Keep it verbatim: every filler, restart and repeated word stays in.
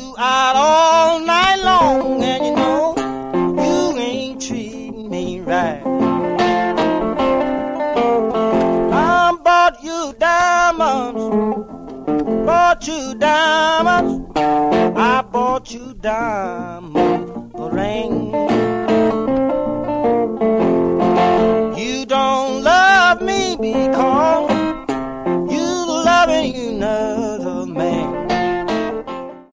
you out all night long, and you know you ain't treating me right. I bought you diamonds, bought you diamonds, I bought you diamonds, a ring.